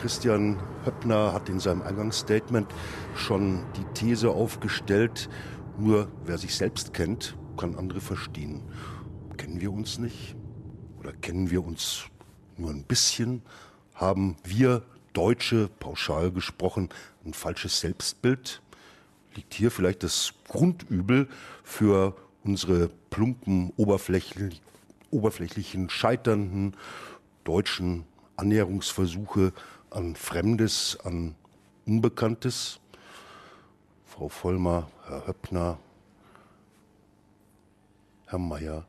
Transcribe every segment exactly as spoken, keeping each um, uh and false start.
Christian Höppner hat in seinem Eingangsstatement schon die These aufgestellt, nur wer sich selbst kennt, kann andere verstehen. Kennen wir uns nicht? Oder kennen wir uns nur ein bisschen? Haben wir Deutsche, pauschal gesprochen, ein falsches Selbstbild? Liegt hier vielleicht das Grundübel für unsere plumpen, oberflächlich, oberflächlichen, scheiternden deutschen Annäherungsversuche an Fremdes, an Unbekanntes? Frau Vollmer, Herr Höppner, Herr Mayer,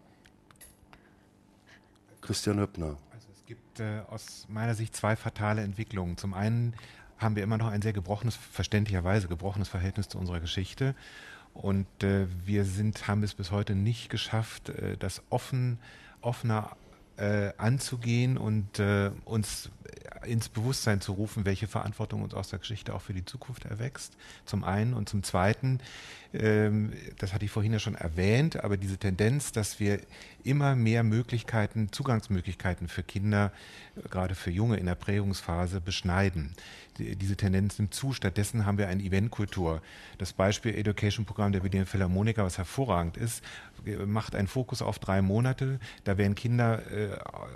Christian Höppner. Also es gibt äh, aus meiner Sicht zwei fatale Entwicklungen. Zum einen haben wir immer noch ein sehr gebrochenes, verständlicherweise gebrochenes Verhältnis zu unserer Geschichte. Und äh, wir sind, haben es bis heute nicht geschafft, äh, das offen, offener äh, anzugehen und äh, uns ins Bewusstsein zu rufen, welche Verantwortung uns aus der Geschichte auch für die Zukunft erwächst, zum einen. Und zum zweiten, ähm, das hatte ich vorhin ja schon erwähnt, aber diese Tendenz, dass wir immer mehr Möglichkeiten, Zugangsmöglichkeiten für Kinder, gerade für Junge in der Prägungsphase, beschneiden. Die, diese Tendenz nimmt zu. Stattdessen haben wir eine Eventkultur. Das Beispiel Education-Programm der Berliner Philharmoniker, was hervorragend ist, macht einen Fokus auf drei Monate. Da werden Kinder äh,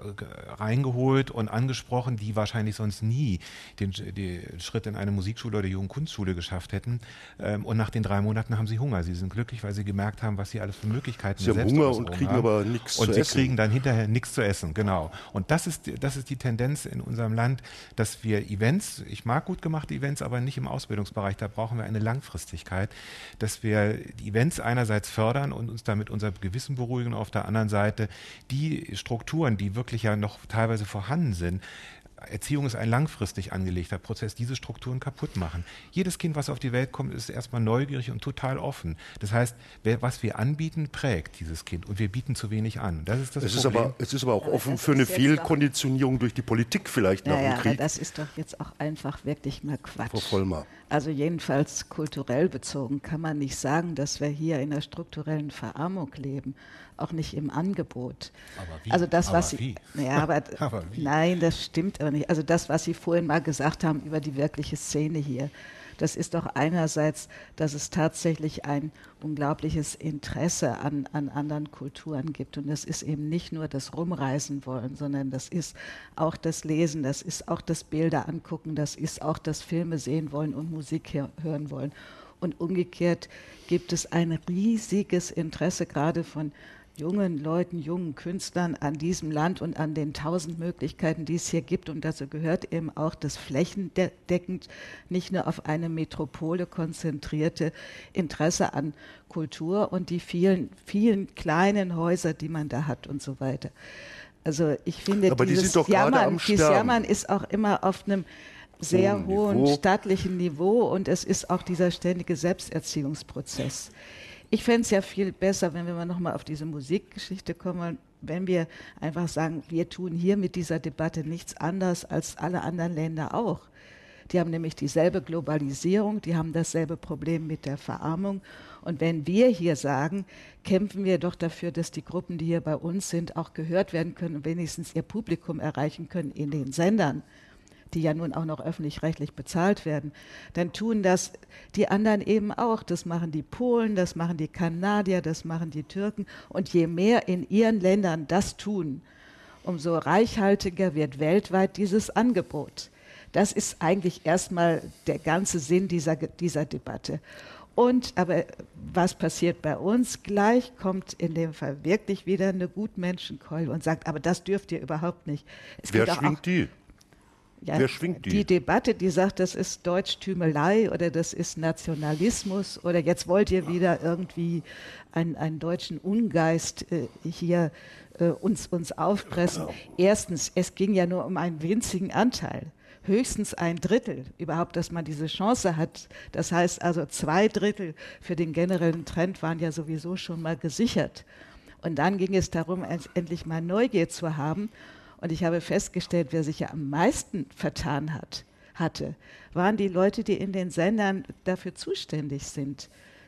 reingeholt und angesprochen, die wahrscheinlich sonst nie den, den Schritt in eine Musikschule oder Jugendkunstschule geschafft hätten. Ähm, und nach den drei Monaten haben sie Hunger. Sie sind glücklich, weil sie gemerkt haben, was sie alles für Möglichkeiten sie haben Hunger und kriegen haben. aber nichts zu essen. Und sie kriegen dann hinterher nichts zu essen, genau. Und das ist, das ist die Tendenz in unserem Land, dass wir Events, ich mag gut gemachte Events, aber nicht im Ausbildungsbereich, da brauchen wir eine Langfristigkeit, dass wir die Events einerseits fördern und uns damit unser Gewissen beruhigen, auf der anderen Seite die Strukturen, die wirklich ja noch teilweise vorhanden sind. Erziehung ist ein langfristig angelegter Prozess, diese Strukturen kaputt machen. Jedes Kind, was auf die Welt kommt, ist erstmal neugierig und total offen. Das heißt, wer, was wir anbieten, prägt dieses Kind und wir bieten zu wenig an. Das ist das es Problem. Ist aber, es ist aber auch aber offen für eine Fehlkonditionierung doch, durch die Politik vielleicht nach naja, dem Krieg. Aber das ist doch jetzt auch einfach wirklich mal Quatsch. Frau Vollmer. Also jedenfalls kulturell bezogen kann man nicht sagen, dass wir hier in der strukturellen Verarmung leben, auch nicht im Angebot. Aber wie? Also das, aber was wie? Sie, ja, aber, aber wie? Nein, das stimmt aber nicht. Also das, was Sie vorhin mal gesagt haben über die wirkliche Szene hier, das ist doch einerseits, dass es tatsächlich ein unglaubliches Interesse an, an anderen Kulturen gibt. Und das ist eben nicht nur das Rumreisen wollen, sondern das ist auch das Lesen, das ist auch das Bilder angucken, das ist auch das Filme sehen wollen und Musik hören wollen. Und umgekehrt gibt es ein riesiges Interesse gerade von jungen Leuten, jungen Künstlern an diesem Land und an den tausend Möglichkeiten, die es hier gibt. Und dazu gehört eben auch das flächendeckend, nicht nur auf eine Metropole konzentrierte Interesse an Kultur und die vielen, vielen kleinen Häuser, die man da hat und so weiter. Also ich finde, aber dieses, die sind doch Jammern, am dieses Jammern ist auch immer auf einem sehr hohen hohen Niveau. staatlichen Niveau und es ist auch dieser ständige Selbsterziehungsprozess. Ich fände es ja viel besser, wenn wir mal nochmal auf diese Musikgeschichte kommen, wenn wir einfach sagen, wir tun hier mit dieser Debatte nichts anderes als alle anderen Länder auch. Die haben nämlich dieselbe Globalisierung, die haben dasselbe Problem mit der Verarmung. Und wenn wir hier sagen, kämpfen wir doch dafür, dass die Gruppen, die hier bei uns sind, auch gehört werden können und wenigstens ihr Publikum erreichen können in den Sendern, die ja nun auch noch öffentlich-rechtlich bezahlt werden, dann tun das die anderen eben auch. Das machen die Polen, das machen die Kanadier, das machen die Türken. Und je mehr in ihren Ländern das tun, umso reichhaltiger wird weltweit dieses Angebot. Das ist eigentlich erstmal der ganze Sinn dieser, dieser Debatte. Und aber was passiert bei uns? Gleich kommt in dem Fall wirklich wieder eine Gutmenschenkeule und sagt, aber das dürft ihr überhaupt nicht. Es Wer geht schwingt auch, die? Ja, Wer schwingt die? Die Debatte, die sagt, das ist Deutschtümelei oder das ist Nationalismus oder jetzt wollt ihr wieder irgendwie einen, einen deutschen Ungeist äh, hier äh, uns, uns aufpressen. Erstens, es ging ja nur um einen winzigen Anteil. Höchstens ein Drittel überhaupt, dass man diese Chance hat. Das heißt also zwei Drittel für den generellen Trend waren ja sowieso schon mal gesichert. Und dann ging es darum, endlich mal Neugier zu haben. Und ich habe festgestellt, wer sich ja am meisten vertan hat, hatte, waren die Leute, die in den Sendern dafür zuständig sind.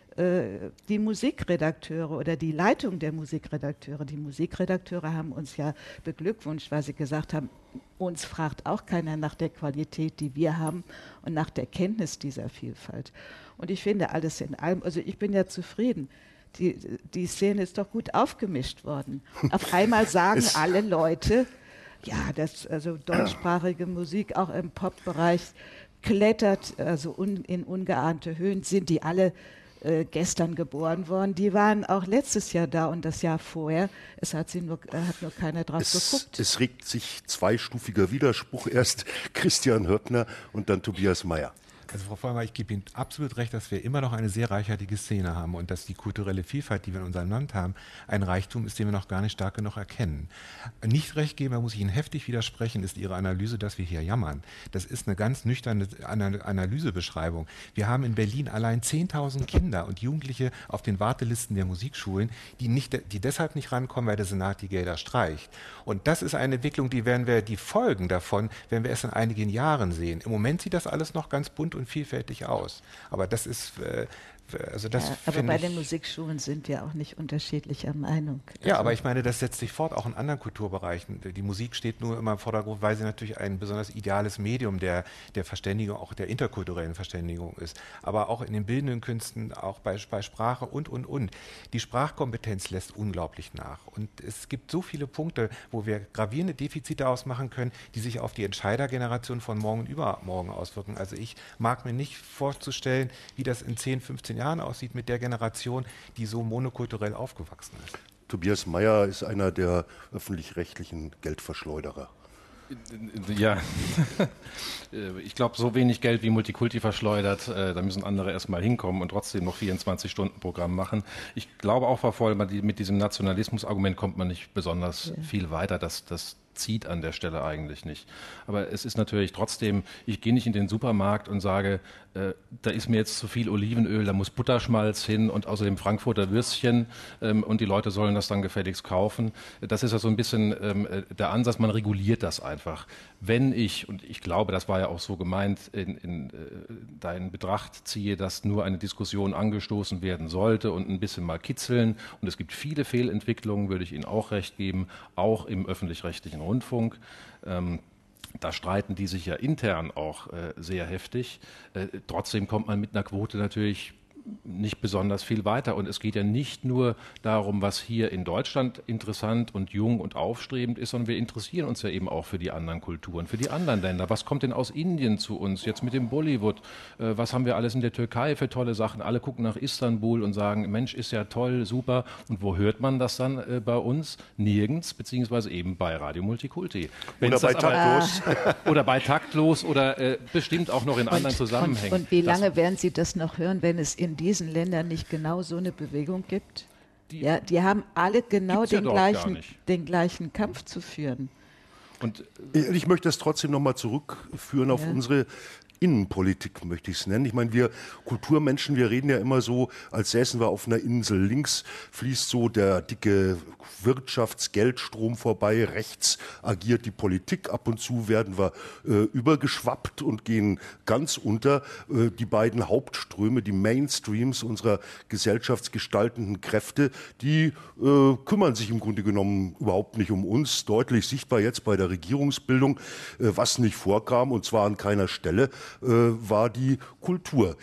Äh, die Musikredakteure oder die Leitung der Musikredakteure. Die Musikredakteure haben uns ja beglückwünscht, weil sie gesagt haben, uns fragt auch keiner nach der Qualität, die wir haben und nach der Kenntnis dieser Vielfalt. Und ich finde alles in allem, also ich bin ja zufrieden. Die, die Szene ist doch gut aufgemischt worden. Auf einmal sagen alle Leute, ja, das, also deutschsprachige Musik auch im Pop-Bereich klettert also un, in ungeahnte Höhen, sind die alle äh, gestern geboren worden. Die waren auch letztes Jahr da und das Jahr vorher. Es hat, sie nur, äh, hat nur keiner drauf es, geguckt. Es regt sich zweistufiger Widerspruch. Erst Christian Hörtner und dann Tobias Mayer. Also Frau Vollmer, ich gebe Ihnen absolut recht, dass wir immer noch eine sehr reichhaltige Szene haben und dass die kulturelle Vielfalt, die wir in unserem Land haben, ein Reichtum ist, den wir noch gar nicht stark genug erkennen. Nicht recht geben, da muss ich Ihnen heftig widersprechen, ist Ihre Analyse, dass wir hier jammern. Das ist eine ganz nüchterne Analysebeschreibung. Wir haben in Berlin allein zehntausend Kinder und Jugendliche auf den Wartelisten der Musikschulen, die, nicht, die deshalb nicht rankommen, weil der Senat die Gelder streicht. Und das ist eine Entwicklung, die werden wir, die Folgen davon, werden wir erst in einigen Jahren sehen. Im Moment sieht das alles noch ganz bunt und vielfältig aus. Aber das ist, äh, also das ja, aber bei ich, den Musikschulen sind wir auch nicht unterschiedlicher Meinung. Also ja, aber ich meine, das setzt sich fort, auch in anderen Kulturbereichen. Die Musik steht nur immer im Vordergrund, weil sie natürlich ein besonders ideales Medium der, der Verständigung, auch der interkulturellen Verständigung ist. Aber auch in den bildenden Künsten, auch bei, bei Sprache und, und, und. Die Sprachkompetenz lässt unglaublich nach. Und es gibt so viele Punkte, wo wir gravierende Defizite ausmachen können, die sich auf die Entscheidergeneration von morgen und übermorgen auswirken. Also ich mag mir nicht vorzustellen, wie das in zehn, fünfzehn Jahren aussieht mit der Generation, die so monokulturell aufgewachsen ist. Tobias Mayer ist einer der öffentlich-rechtlichen Geldverschleuderer. Ja, ich glaube, so wenig Geld wie Multikulti verschleudert, da müssen andere erstmal hinkommen und trotzdem noch vierundzwanzig-Stunden-Programm machen. Ich glaube auch, Frau Vollmer, mit diesem Nationalismus-Argument kommt man nicht besonders ja. viel weiter. Das, das zieht an der Stelle eigentlich nicht. Aber es ist natürlich trotzdem, ich gehe nicht in den Supermarkt und sage, äh, da ist mir jetzt zu viel Olivenöl, da muss Butterschmalz hin und außerdem Frankfurter Würstchen ähm, und die Leute sollen das dann gefälligst kaufen. Das ist ja so ein bisschen ähm, der Ansatz, man reguliert das einfach. Wenn ich, und ich glaube, das war ja auch so gemeint, in, in, äh, da in Betracht ziehe, dass nur eine Diskussion angestoßen werden sollte und ein bisschen mal kitzeln, und es gibt viele Fehlentwicklungen, würde ich Ihnen auch recht geben, auch im öffentlich-rechtlichen Rundfunk. Ähm, da streiten die sich ja intern auch äh, sehr heftig. Äh, trotzdem kommt man mit einer Quote natürlich nicht besonders viel weiter. Und es geht ja nicht nur darum, was hier in Deutschland interessant und jung und aufstrebend ist, sondern wir interessieren uns ja eben auch für die anderen Kulturen, für die anderen Länder. Was kommt denn aus Indien zu uns, jetzt mit dem Bollywood? Äh, was haben wir alles in der Türkei für tolle Sachen? Alle gucken nach Istanbul und sagen, Mensch, ist ja toll, super. Und wo hört man das dann äh, bei uns? Nirgends, beziehungsweise eben bei Radio Multikulti. Oder bei Taktlos. Oder bei Taktlos oder äh, bestimmt auch noch in und, anderen Zusammenhängen. Und, und wie lange das, werden Sie das noch hören, wenn es in diesen Ländern nicht genau so eine Bewegung gibt? Die, ja, die haben alle genau den, ja gleichen, den gleichen Kampf zu führen. Und ich möchte das trotzdem nochmal zurückführen auf ja. unsere Innenpolitik, möchte ich es nennen. Ich meine, wir Kulturmenschen, wir reden ja immer so, als säßen wir auf einer Insel. Links fließt so der dicke Wirtschaftsgeldstrom vorbei, rechts agiert die Politik. Ab und zu werden wir äh, übergeschwappt und gehen ganz unter. Äh, die beiden Hauptströme, die Mainstreams unserer gesellschaftsgestaltenden Kräfte, die äh, kümmern sich im Grunde genommen überhaupt nicht um uns. Deutlich sichtbar jetzt bei der Regierungsbildung, äh, was nicht vorkam, und zwar an keiner Stelle, äh, war die Kultur.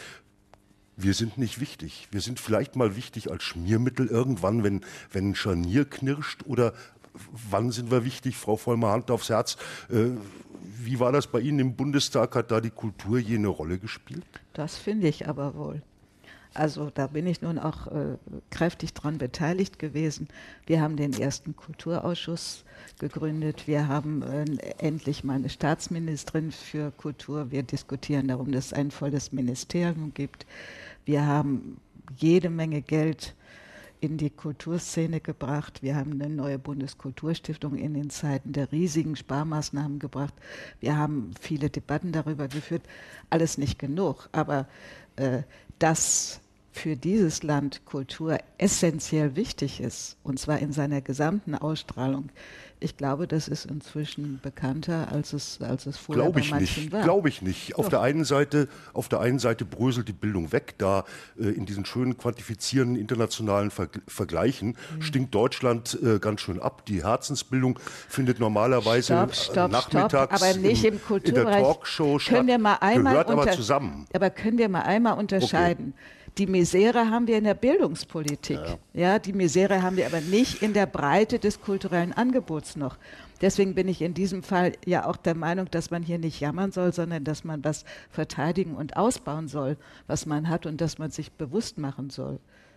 Wir sind nicht wichtig. Wir sind vielleicht mal wichtig als Schmiermittel irgendwann, wenn, wenn ein Scharnier knirscht. Oder wann sind wir wichtig? Frau Vollmer, Hand aufs Herz. Äh, wie war das bei Ihnen im Bundestag? Hat da die Kultur je eine Rolle gespielt? Das finde ich aber wohl. Also da bin ich nun auch äh, kräftig dran beteiligt gewesen. Wir haben den ersten Kulturausschuss gegründet. Wir haben äh, endlich mal eine Staatsministerin für Kultur. Wir diskutieren darum, dass es ein volles Ministerium gibt. Wir haben jede Menge Geld in die Kulturszene gebracht. Wir haben eine neue Bundeskulturstiftung in den Zeiten der riesigen Sparmaßnahmen gebracht. Wir haben viele Debatten darüber geführt. Alles nicht genug, aber äh, dass für dieses Land Kultur essentiell wichtig ist, und zwar in seiner gesamten Ausstrahlung, ich glaube, das ist inzwischen bekannter, als es, als es vorher Glaube bei ich manchen nicht, war. glaube ich nicht. Auf der einen Seite, auf der einen Seite bröselt die Bildung weg, da äh, in diesen schönen quantifizierenden internationalen Ver Vergleichen mhm. stinkt Deutschland äh, ganz schön ab. Die Herzensbildung findet normalerweise stopp, stopp, nachmittags stopp, aber nicht im, im Kulturbereich. in der Talkshow statt. Können wir mal einmal gehört aber unter zusammen. Aber können wir mal einmal unterscheiden? Okay. Die Misere haben wir in der Bildungspolitik. Ja. ja, die Misere haben wir aber nicht in der Breite des kulturellen Angebots noch. Deswegen bin ich in diesem Fall ja auch der Meinung, dass man hier nicht jammern soll, sondern dass man was verteidigen und ausbauen soll, was man hat und dass man sich bewusst machen soll.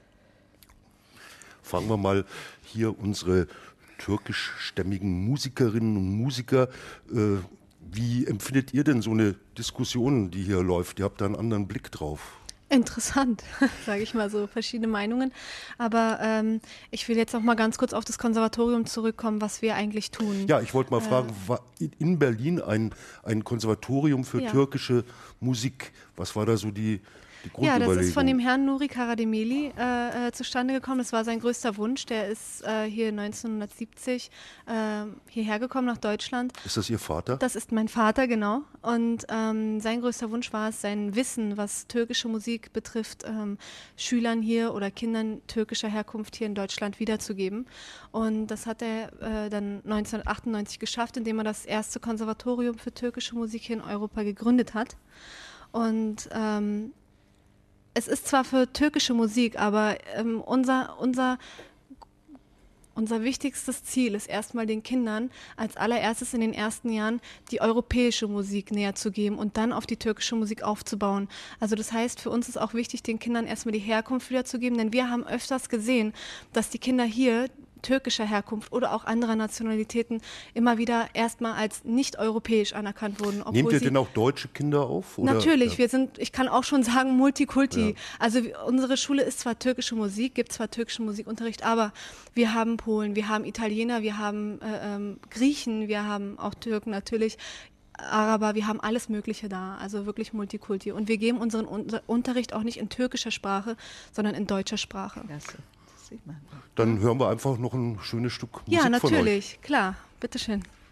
Fragen wir mal hier unsere türkischstämmigen Musikerinnen und Musiker. Äh, wie empfindet ihr denn so eine Diskussion, die hier läuft? Ihr habt da einen anderen Blick drauf. Interessant, sage ich mal so, verschiedene Meinungen. Aber ähm, ich will jetzt noch mal ganz kurz auf das Konservatorium zurückkommen, was wir eigentlich tun. Ja, ich wollte mal äh, fragen, war in Berlin ein, ein Konservatorium für ja. türkische Musik, was war da so die, die Grundüberlegung? Ja, das ist von dem Herrn Nuri Karademeli äh, äh, zustande gekommen. Das war sein größter Wunsch. Der ist äh, hier neunzehnhundertsiebzig äh, hierher gekommen nach Deutschland. Ist das Ihr Vater? Das ist mein Vater, genau. Und ähm, sein größter Wunsch war es, sein Wissen, was türkische Musik betrifft, ähm, Schülern hier oder Kindern türkischer Herkunft hier in Deutschland wiederzugeben. Und das hat er äh, dann neunzehnhundertachtundneunzig geschafft, indem er das erste Konservatorium für türkische Musik hier in Europa gegründet hat. Und ähm, es ist zwar für türkische Musik, aber ähm, unser, unser, unser wichtigstes Ziel ist erstmal den Kindern als allererstes in den ersten Jahren die europäische Musik näher zu geben und dann auf die türkische Musik aufzubauen. Also das heißt, für uns ist auch wichtig, den Kindern erstmal die Herkunft wiederzugeben, denn wir haben öfters gesehen, dass die Kinder hier türkischer Herkunft oder auch anderer Nationalitäten immer wieder erstmal als nicht europäisch anerkannt wurden. Nehmt ihr denn auch deutsche Kinder auf? Oder? Natürlich, ja. wir sind, ich kann auch schon sagen, Multikulti. Ja. Also unsere Schule ist zwar türkische Musik, gibt zwar türkischen Musikunterricht, aber wir haben Polen, wir haben Italiener, wir haben äh, ähm, Griechen, wir haben auch Türken natürlich, Araber, wir haben alles Mögliche da, also wirklich Multikulti. Und wir geben unseren Un- Unterricht auch nicht in türkischer Sprache, sondern in deutscher Sprache. Klasse. Dann hören wir einfach noch ein schönes Stück Musik ja, von euch. Ja, natürlich, klar. Bitteschön.